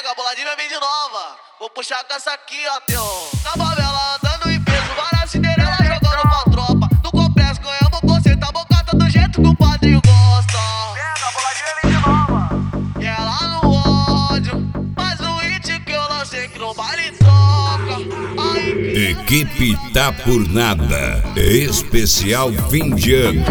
Pega a boladinha vem de nova. Vou puxar com essa aqui, ó, teu. Na favela andando em peso, várias Cinderela jogando pra tropa. No complexo ganhamos conceito, a bocata do jeito que o padrinho gosta. Pega a boladinha vem de nova. E ela no ódio, mas o hit que eu lancei que no baile toca. Equipe Tá Por Nada, especial fim de ano.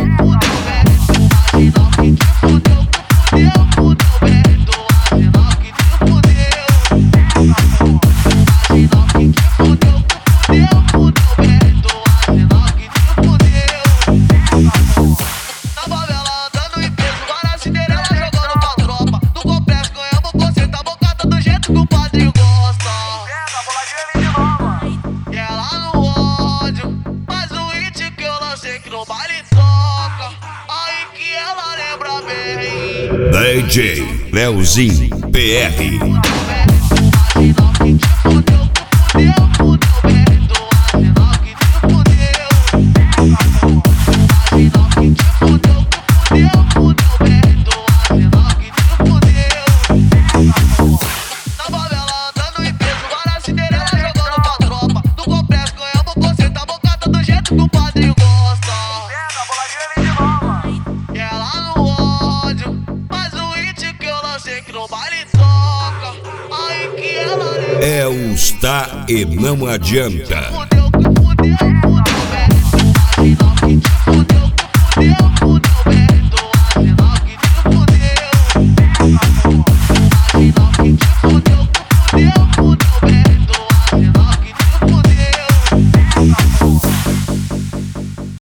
O padrinho gosta. Pega a boladinha vem de nova. E ela no ódio, mas o hit que eu lancei que no baile toca. Aí que ela lembra bem. DJ Leozinho PR. O padrinho gosta. Pega a boladinha vem de nova. E ela no ódio, mas o hit que eu lancei que no baile toca. Aí que ela É os Tá e Não Adianta.